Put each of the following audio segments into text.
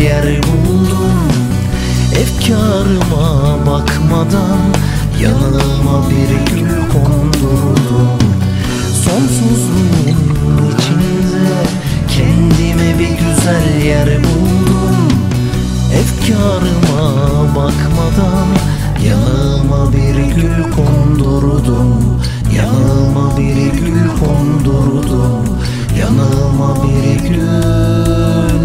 yer buldum. Efkarıma bakmadan yanıma bir gül kondurdum. Sonsuzluğun içinde kendime bir güzel yer buldum. Efkarıma bakmadan yanıma bir gül kondurdum. Yanıma bir gül kondurdum. Yanıma bir gül.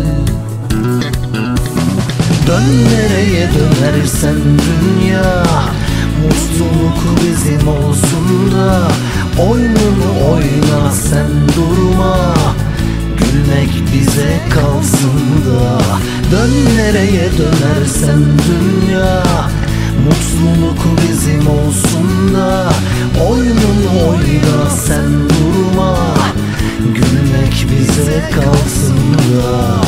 Dön nereye dönersen dünya, mutluluk bizim olsun da. Oyununu oyna sen durma, gülmek bize kalsın da. Dön nereye dönersen dünya, mutluluk bizim olsun da. Oyununu oyna sen durma, gülmek bize kalsın da.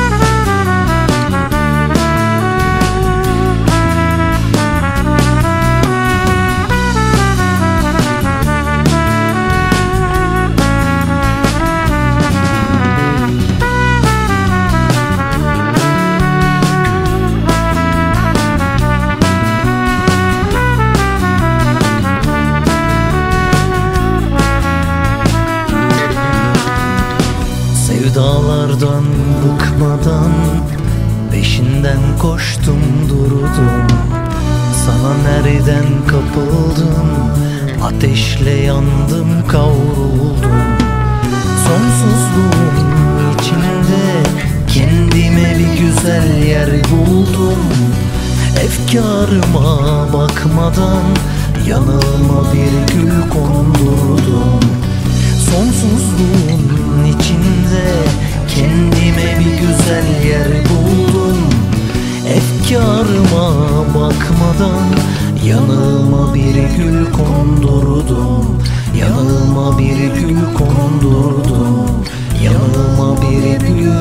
Sevdalardan bıkmadan peşinden koştum durdum. Sana nereden kapıldım, ateşle yandım kavruldum. Sonsuzluğun içinde kendime bir güzel yer buldum. Efkarıma bakmadan yanıma bir gül kondurdum. Sonsuzluğun içinde kendime bir güzel yer buldum. Efkarıma bakmadan yanıma bir gül kondurdum. Yanıma bir gül kondurdum. Yanıma bir gül.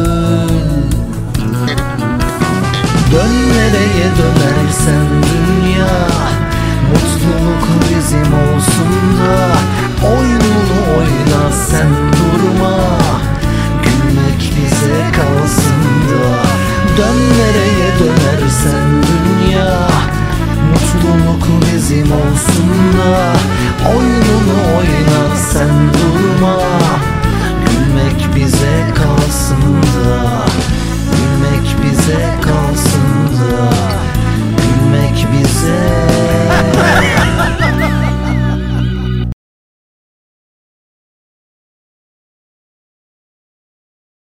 Dön nereye dönersen dünya, mutluluk bizim olsun da. Oyununu oyna sen durma, gülmek bize kalsın da. Dön nereye dönersen dünya, mutluluk bizim olsun da. Oyun